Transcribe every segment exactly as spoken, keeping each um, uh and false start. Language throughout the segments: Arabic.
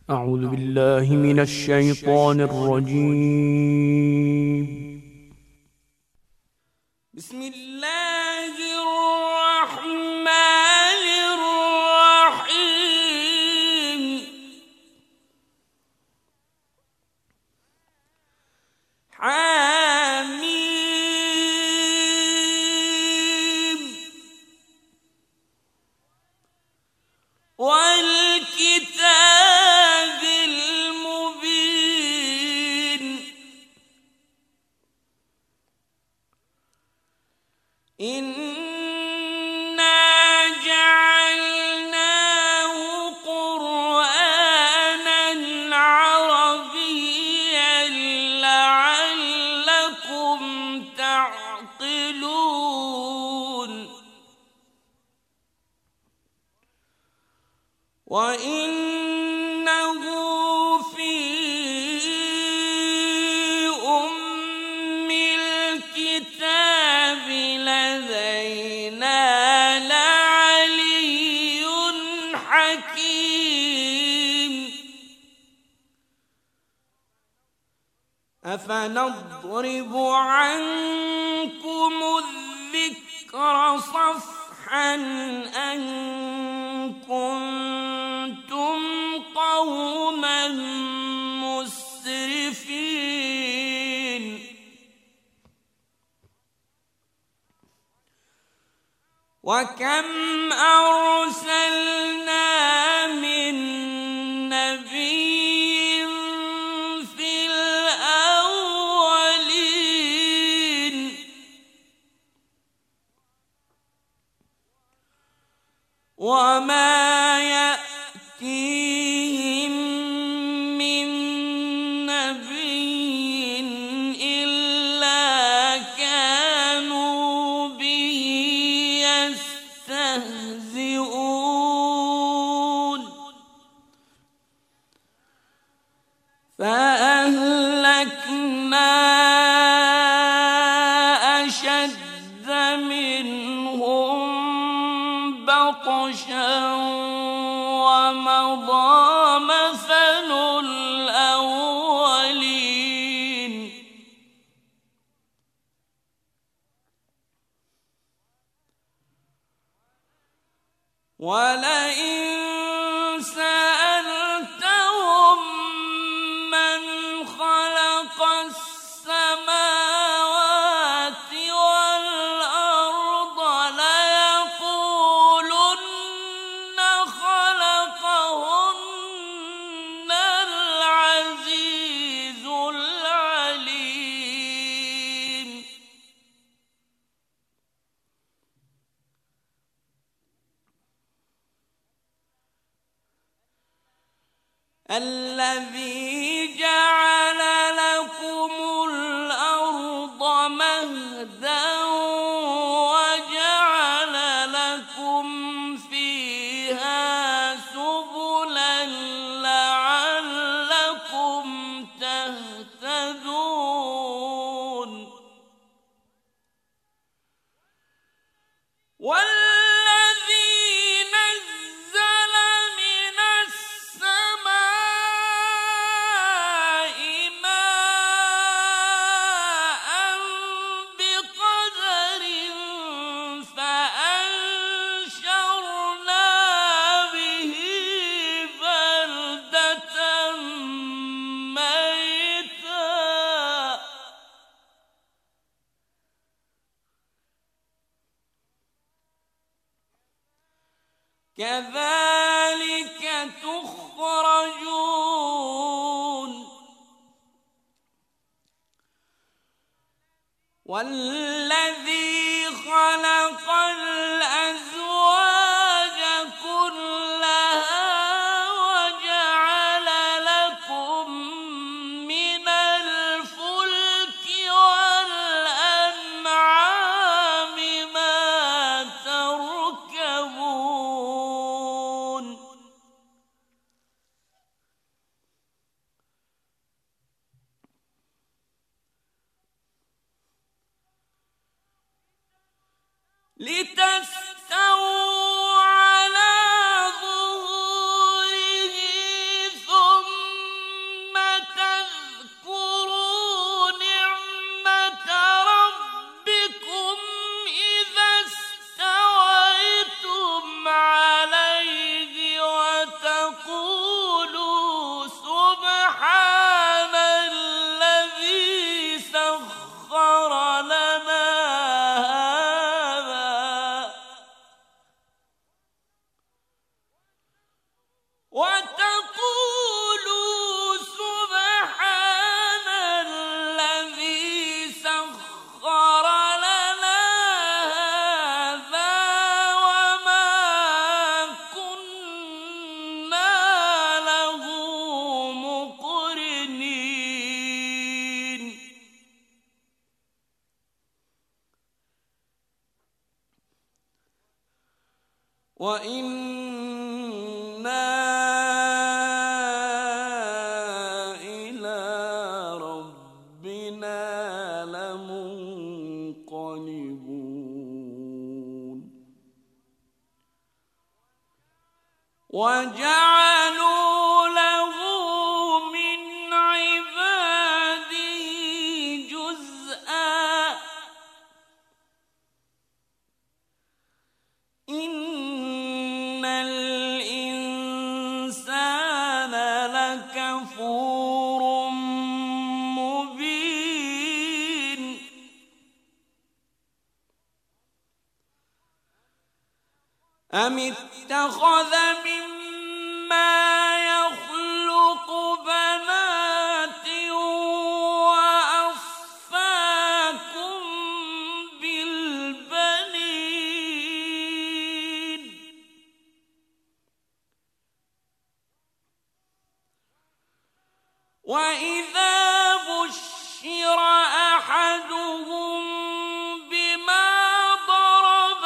أعوذ بالله من الشيطان الرجيم. بسم الله الرحمن الرحيم. حميم والكتاب المبين. إنا جعلناه قرآنا عربيا لعلكم تعقلون. وإنه في أم الكتاب لدينا لعلي حكيم. أفنضرب عنكم الذكر صفحا أن كنتم قوما مسرفين. وكم أرسلنا من نبي في الأولين وما يأتيهم من نبي إلا كانوا به يستهزئون. فأهلكنا أشد منهم بطشا ومضى مثل الأولين. ولئن سألتهم من خلق السماوات والأرض ليقولن خلقهن العزيز العليم. الذي جعل لكم الأرض مهدا وجعل لكم فيها سبلا لعلكم تهتدون. والذي نزل من السماء ماء بقدر فأنشرنا به بلدة ميتا. كذلك تخرجون. والذي خلق الأزواج كلها وجعل لكم من الفلك والأنعام ما تركبون. لتستووا على ظهوره ثم وإنا إلى ربنا لمنقلبون وجعلوا له من عباده جزءا إن الإنسان لكفور مبين أم اتخذ مما يخلق بنات وأصفاكم بالبنين وإذا بشر أحدهم بما ضرب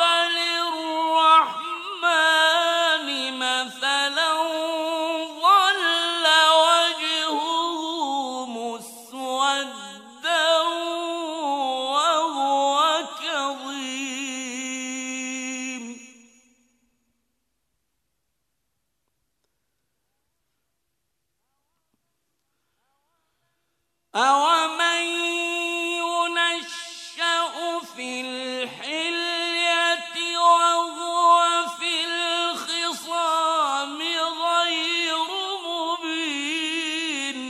للرحمن مثلا ظل وجهه مسودا وهو كظيم أومن ينشأ في الحلية وهو في الخصام غير مبين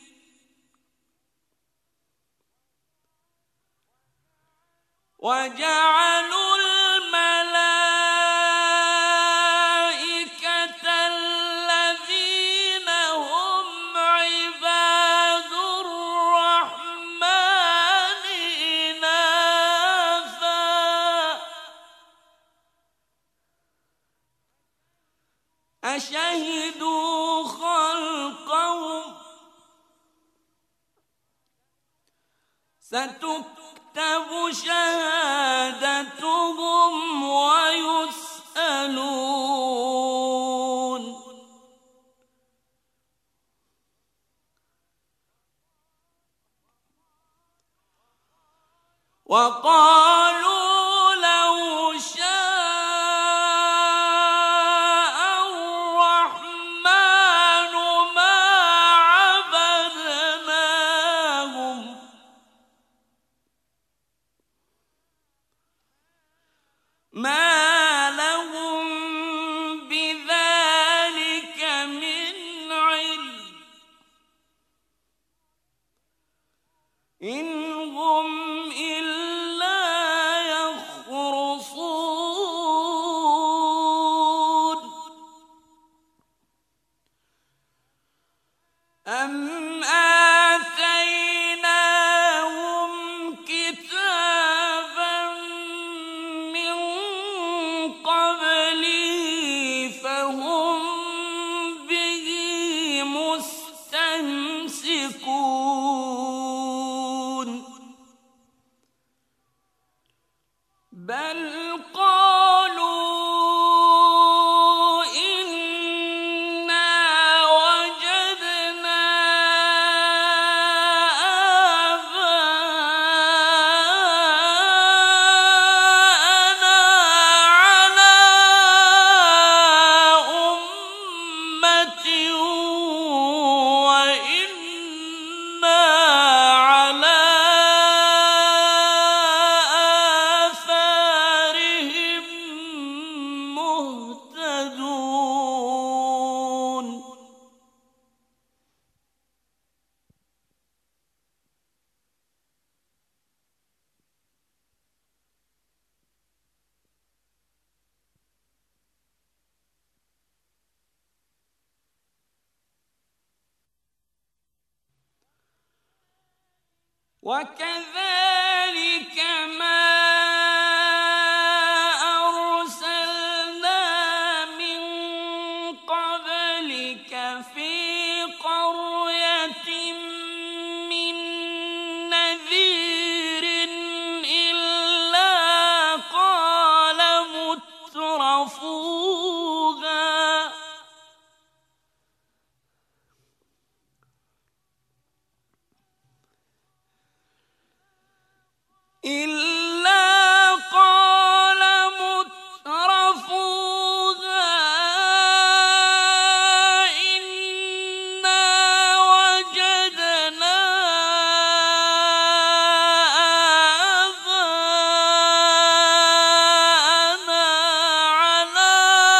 وجعلوا الملائكة الذين هم عباد الرحمن إناثا أشهدوا خلقهم ستكتب شهادتهم ويسألون وقالوا لو شاء الرحمن ما عبدناهم ما لهم بذلك من علم إن هم إلا يخرصون أم آتيناهم كتابا من قبله فهم به مستمسكون بل قالوا إنا وجدنا آباءنا على أمة وإنا على آثارهم مهتدون وكذلك ما أرسلنا من قبلك في قرية من نذير إلا قال مترفون إلا قال مترفوها إنا وجدنا آباءنا على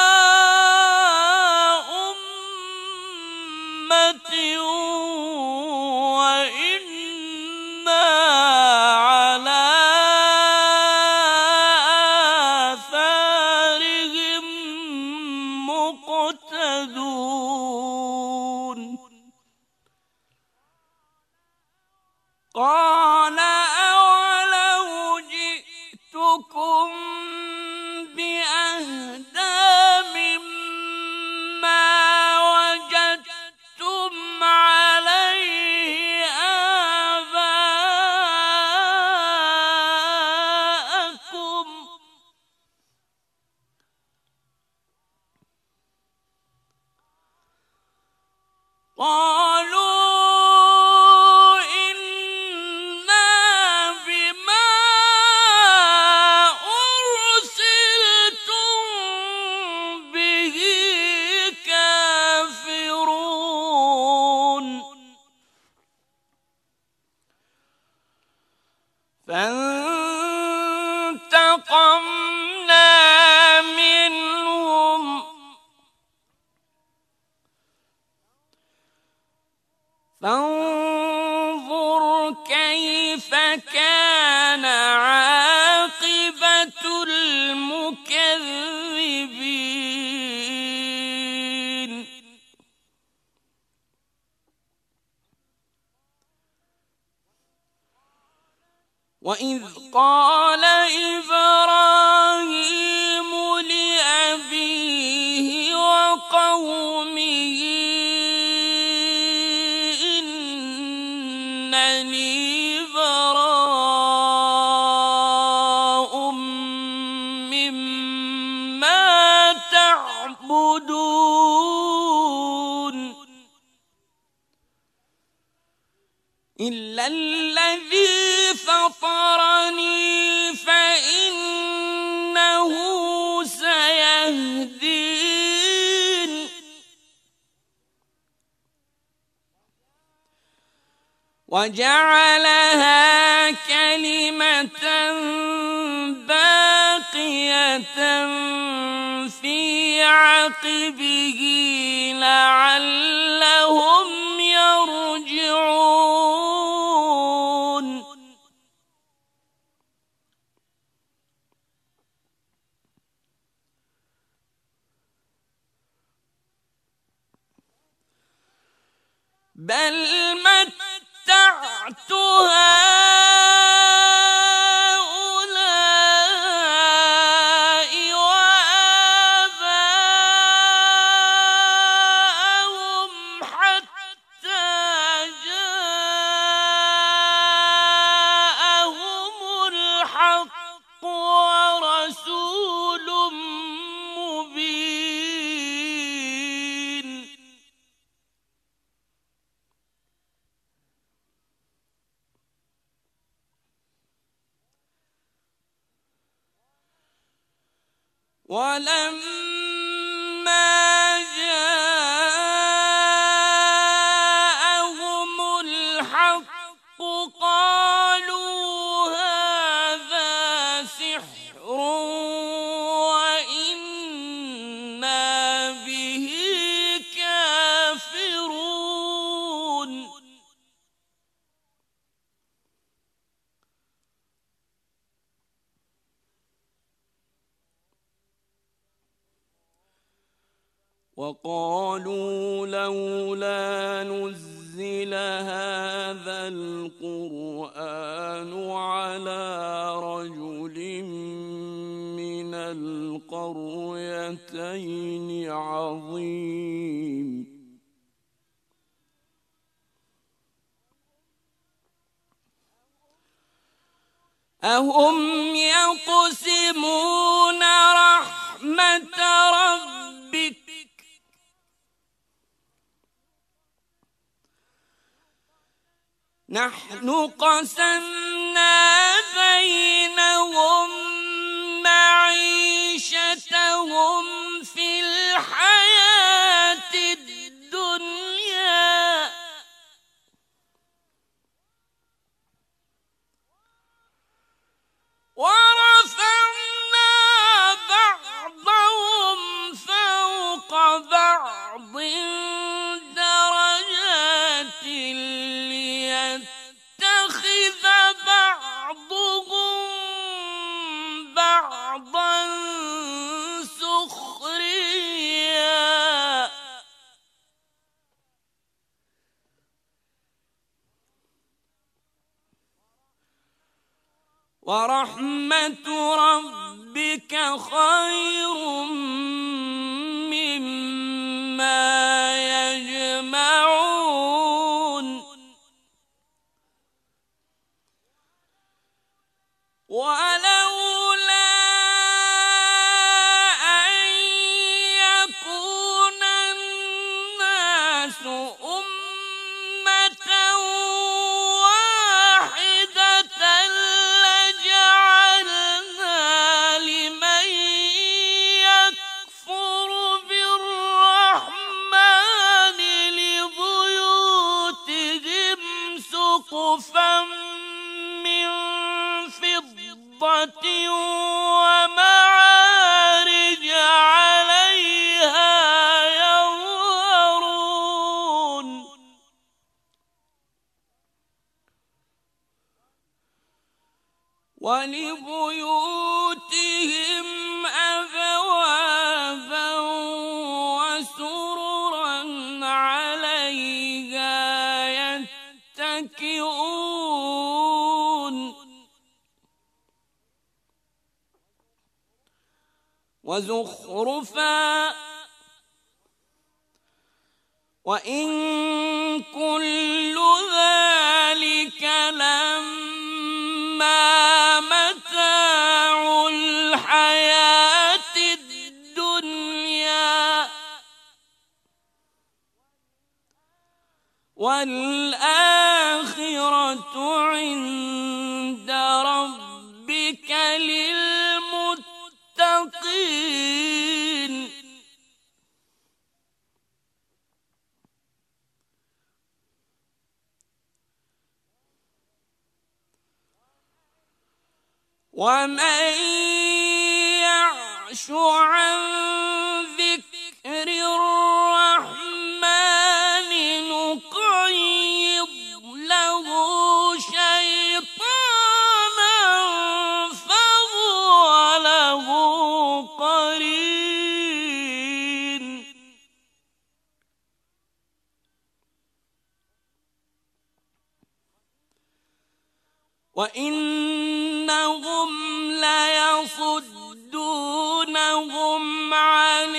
أمة وإنا على آثارهم مقتدون قال أولو جئتكم بأهدى مما وجدتم عليه آباءكم قالوا إنا بما أرسلتم به كافرون فانتقمنا منهم فانظر كيف كان عاقبة المكذبين وإذ قال إبراهيم لأبيه وقومه إنني براء مما تعبدون إلا الذي فطرني فإنه سيهدين وجعلها كلمة باقية في عقبه لعلهم يرجعون بل متعت هؤلاء وآباءهم حتى جاءهم الحق ورسول مبين ولما جاءهم الحق قالوا هذا سحر وإنا به كافرون وقالوا لولا نزل هذا القرآن على رجل من القريتين عظيم أهم يقسمون رحمة ربك نحن قسمنا آتيناهم معيشتهم في الحياة الدنيا ورفعنا بعضهم فوق بعض درجات ليتخذ بعضهم بعضا سخريا ورحمة ربك خير مما يجمعون ولولا أن يكون الناس أمة واحدة لجعلنا لمن يكفر بالرحمن لبيوتهم سقفا من فضة ومعارج عليها يظهرون ولبيوتهم أبوابا وسررا عليها يتكئون وزخرفا وإن كل ذلك لما متاع الحياة الدنيا والآخرة عند ربك للمتقين ومن يعش عن ذكر الرحمن نقيض له شيطانا فهو له قرين وإنهم ليصدونهم عن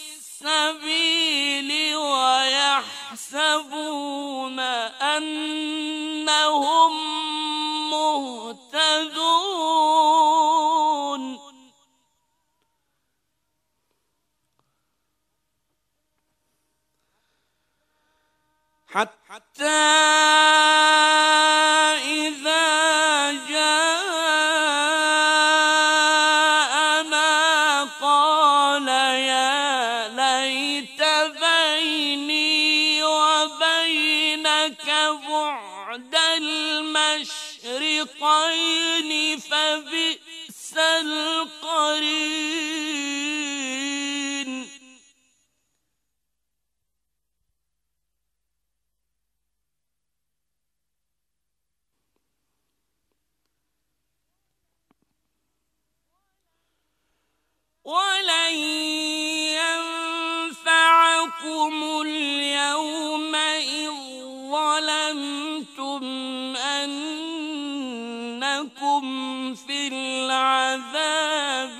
السبيل ويحسبون أنهم مهتدون حتى إذا جاءنا قال يا ليت بيني وبينك بعد المشرقين فبئس القرين ولن ينفعكم اليوم إذ ظلمتم أنكم في العذاب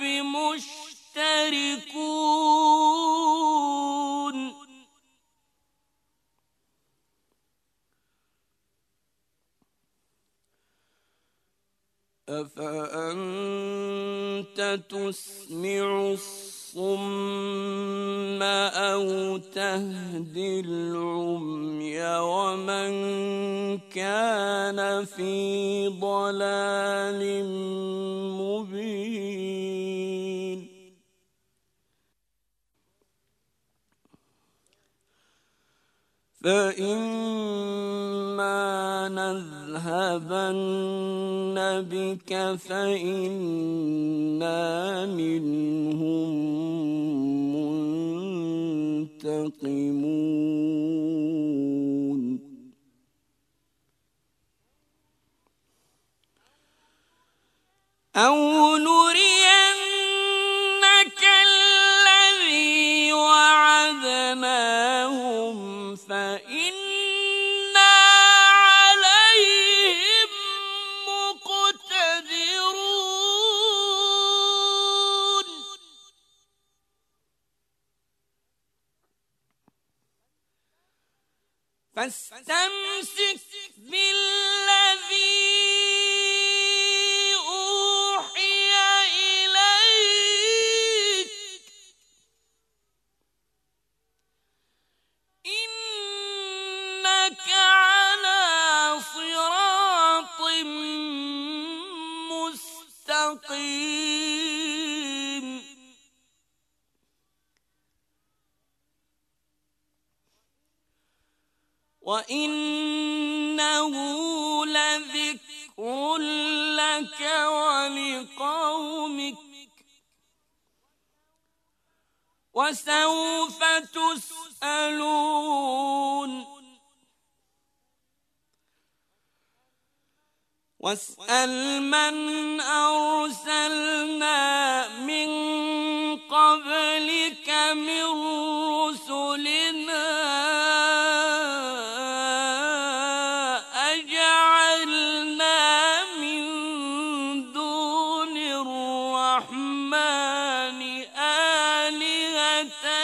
مشتركون أفأنت تسمع الصم أو تهدي العمي ومن كان في ضلال مبين فإما نذهبن بك فإنا منهم منتقمون أو نرينك الذي وعدناهم فإنا عليهم مقتدرون فاستمسك بالذي وإنه لذكر لك ولقومك وسوف تسألون واسأل من أرسلنا من قبلك من رسلنا أجعلنا من دون الرحمن آلهة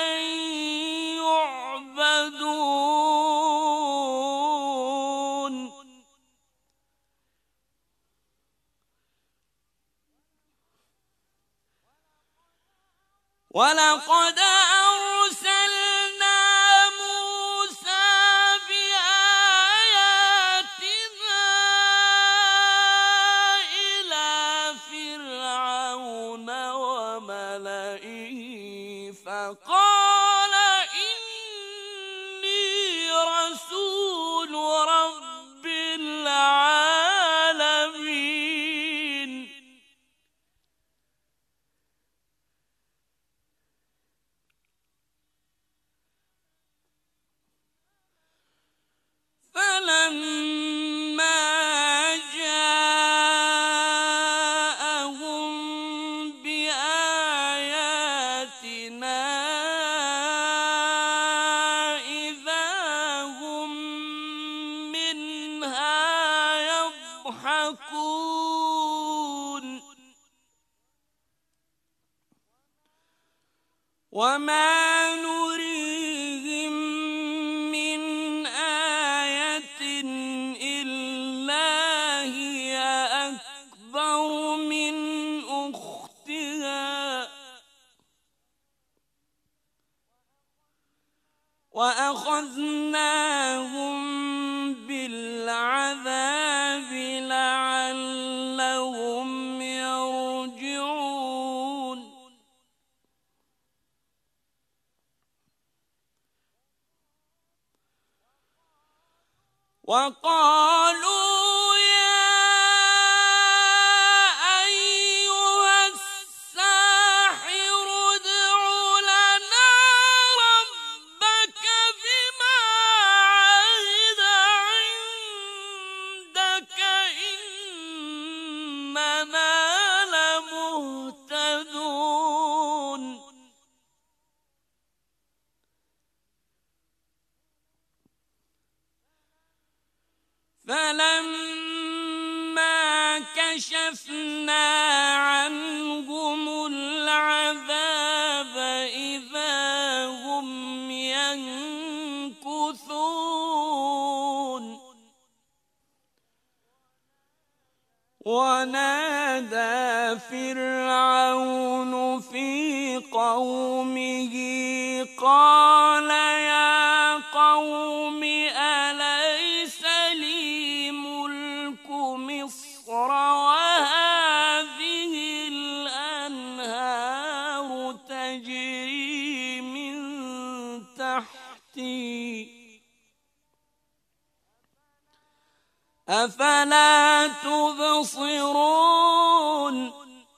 يعبدون ولقد أرسلنا موسى بآياتنا إلى فرعون وملئه فقال إني رسول رب العالمين فلما جاءهم بآياتنا إذا هم منها يضحكون وما نريهم من آية إلا هي أكبر من أختها وأخذناهم بالعذاب لعلهم يرجعون وقالوا يا أيها الساحر ادع لنا ربك بما عهد عندك إننا لمهتدون فلما كشفنا عنهم العذاب إذا هم ينكثون ونادى فرعون في قومه قال يا قوم أليس لي أفلا تبصرون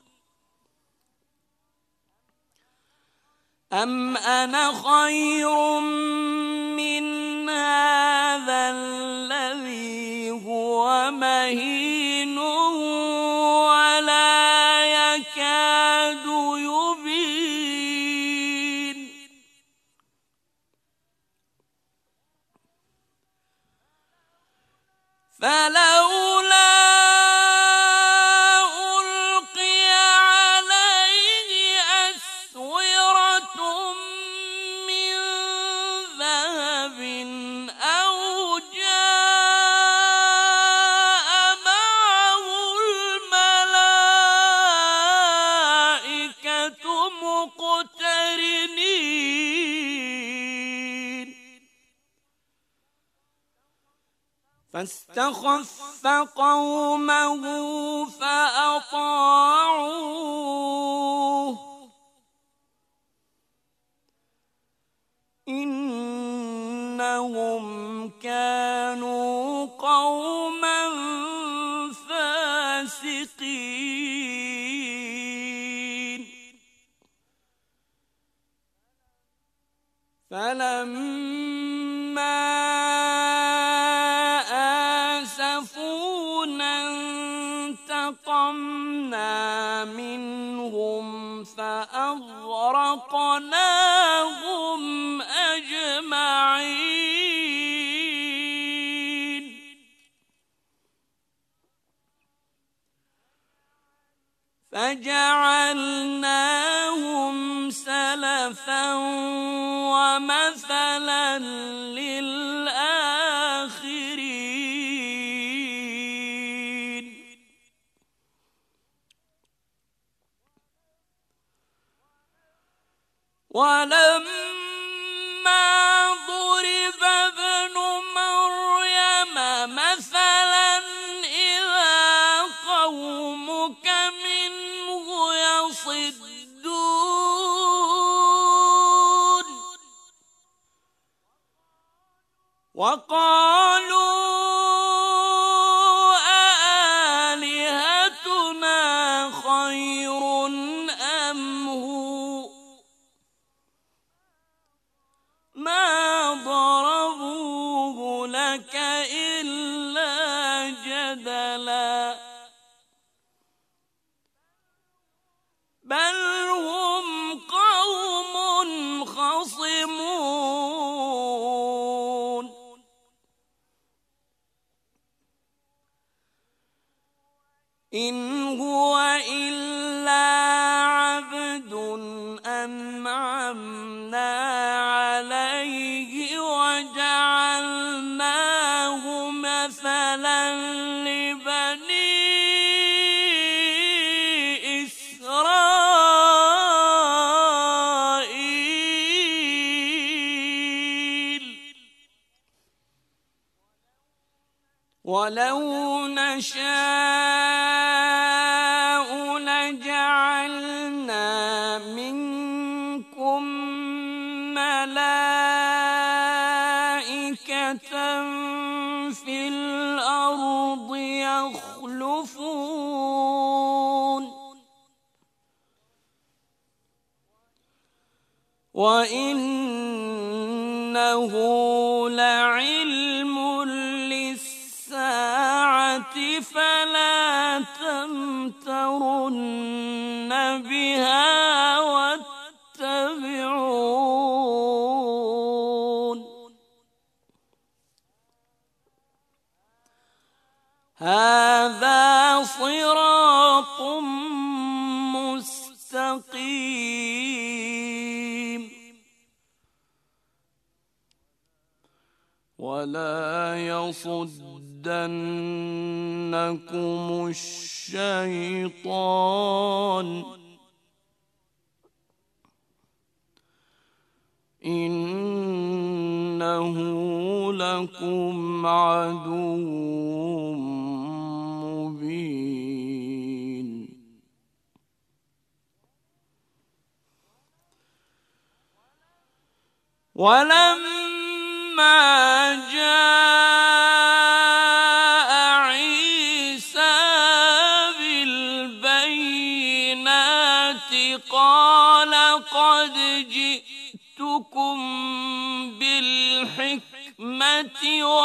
أم أنا خير من هذا الذي هو مهين ولا يكاد يبين فلولا فاستخف قومه فأطاعوه إنهم كانوا قوما فاسقين فلما انتقمنا منهم فأغرقناهم أجمعين فجعلناهم سلفا ومثلا للآخرين ولما ضرب ابن مريم مثلا إذا قومك منه يصدون وقالوا أآلهتنا خير أم هو ما ضربوه لك إلا جدلا بل هم قوم خصمون إن هو إلا عبد أنعمنا عليه وجعلناه مثلا لبني إسرائيل ولو نشاء لجعلنا منكم ملائكة في الأرض يخلفون وإنه لعلم للساعة فلا تمترن بها واتبعون هذا صراط مستقيم ولا يصدنكم الشيطان إنه لكم عدو مبين ولما جاء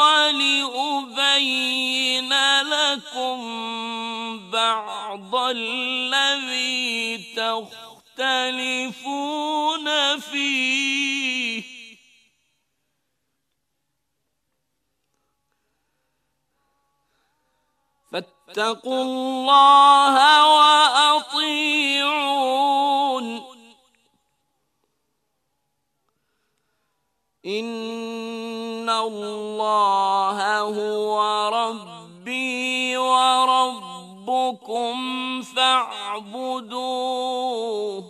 ولأبين لكم بعض الذي تختلفون فيه فاتقوا الله وأطيعون إن الله هو ربي وربكم فاعبدوه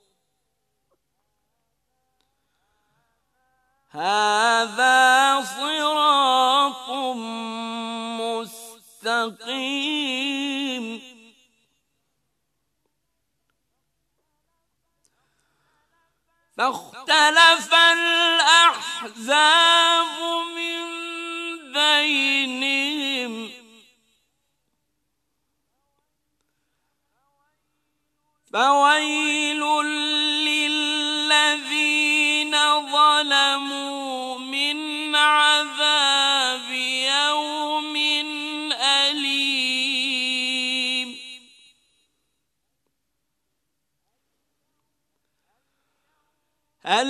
هذا صراط مستقيم فاختلف الأحزاب من بينهم فويل للذين ظلموا من عذاب يوم أليم هل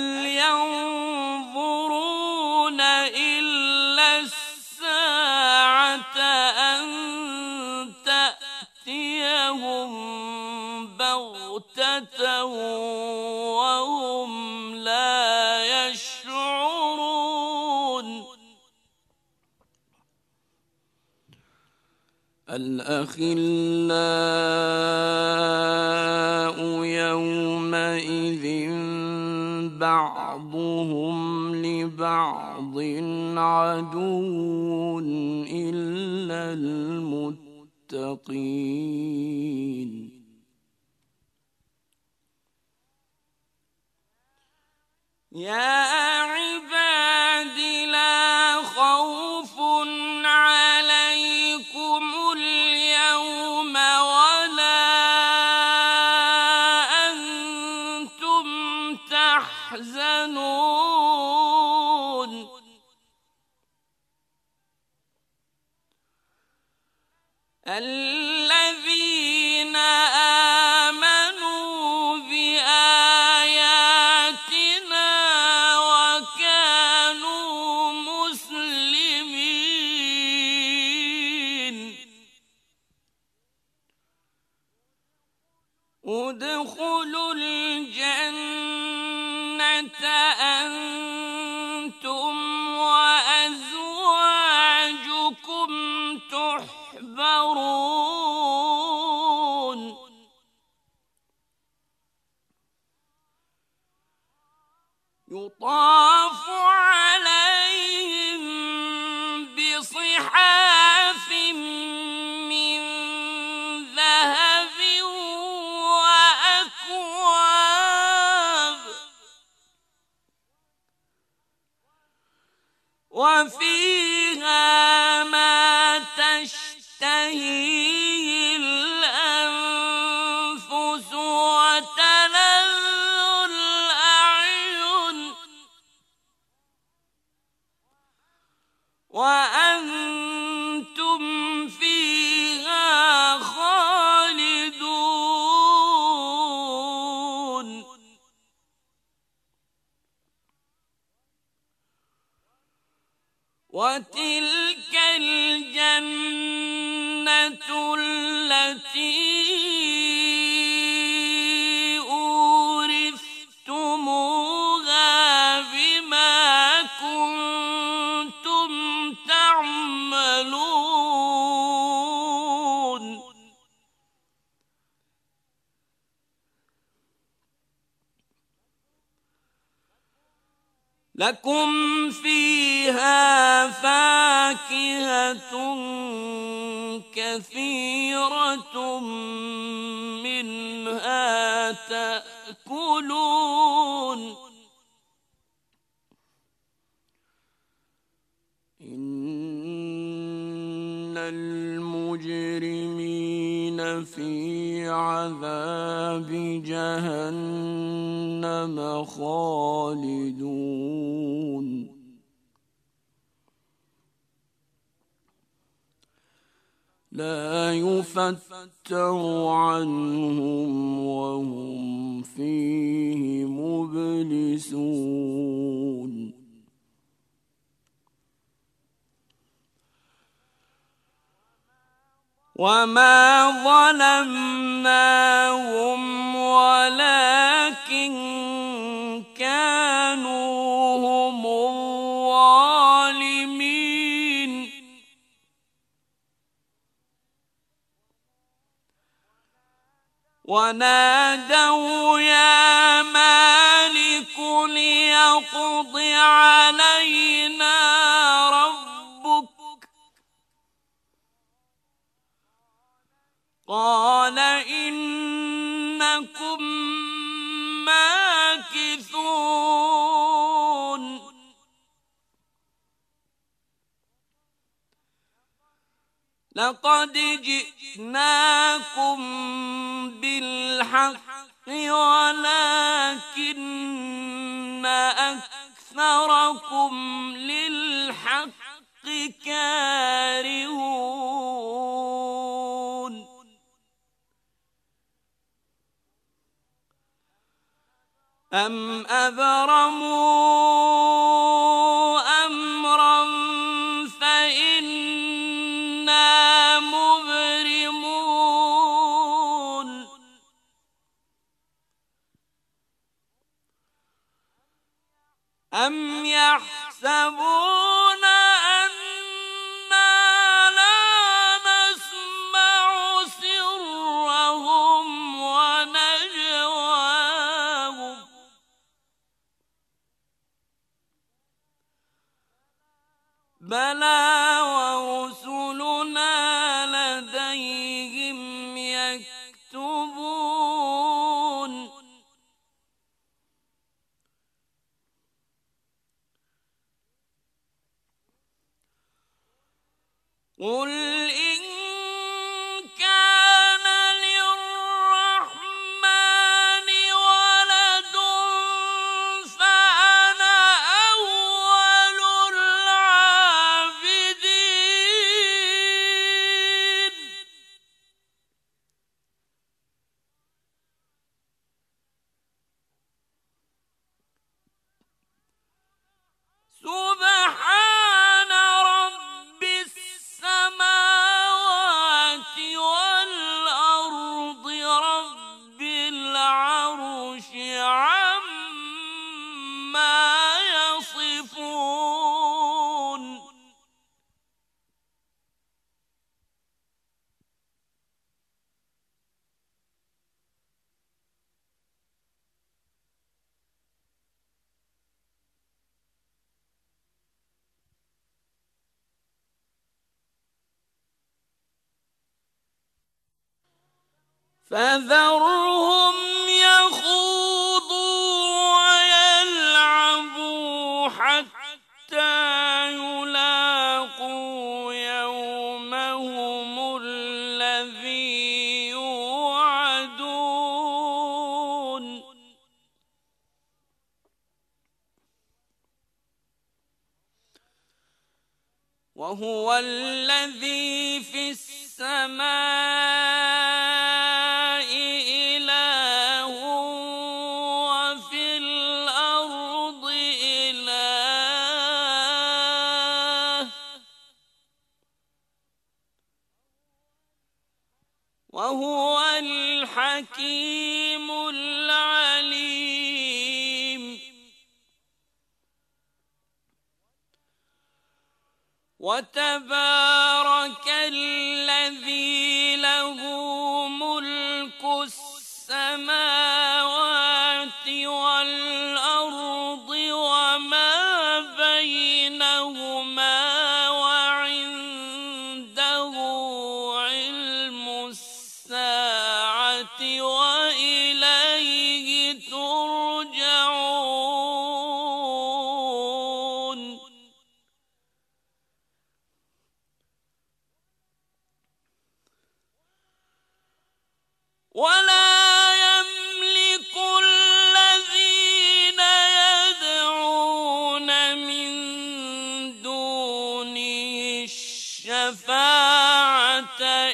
ينظرون إلا الساعة أن تأتيهم بغتة وهم لا يشعرون الأخلاء يومئذ بعضهم لبعض عدو إلا المتقين يا عباد لا خوف عليكم اليوم ولا أنتم تحزنون الذين آمنوا بآياتنا وكانوا مسلمين ادخلوا الجنة أنتم وأزواجكم تحبرون يطاف عليهم بصحاف من ذهب وأكواب وفيها ما تشتهيه الأنفس وتلذ الأعين وأنتم فيها خالدون وتلك الجنة التي أورثتموها بما كنتم تعملون لكم فيها فاكهة كثيرة منها تأكلون إن المجرمين في عذاب جهنم خالدون لا يفتر عنهم وهم فيه مبلسون وما ظلمناهم ولكن كانوا هم الظالمين ونادوا يا مالك ليقض علينا ربك قال إنكم ماكثون لقد جئناكم بالحق ولكن أكثركم للحق كارهون أم أبرموا أمرا فإنا مبرمون أم يحسبون أنا لا نسمع سرهم ونجواهم بلى ورسلنا لديهم يكتبون قل إن كان للرحمن ولد فأنا أول العابدين سبحان رب السماوات والأرض رب العرش عما يصفون فذرهم يخوضوا ويلعبوا حتى يلاقوا يومهم الذي يوعدون وهو الذي في السماء وهو الحكيم العليم وتبارك الذي له ملك السماوات والأرض وما بينهما وعنده علم الساعة وإليه ترجعون ولا يملك الذين يدعون من دونه الشفاعة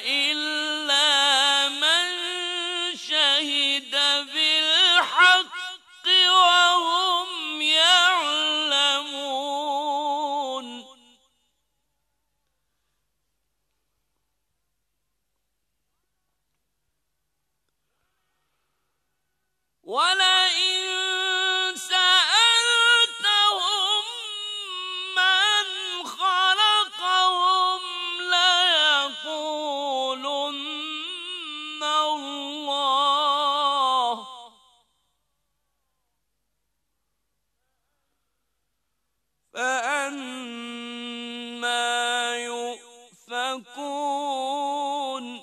يؤفكون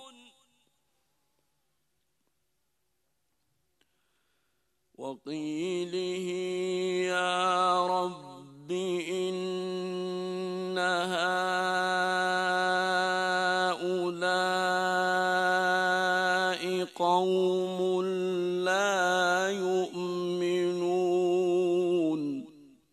وقيله يا رب إن هؤلاء قوم لا يؤمنون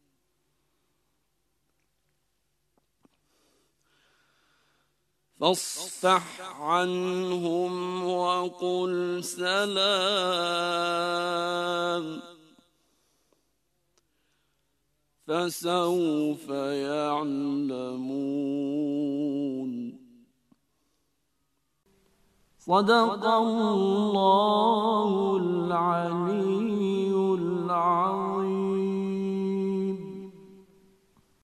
فاصفح عنهم وقل سلام فسوف يعلمون. صدق الله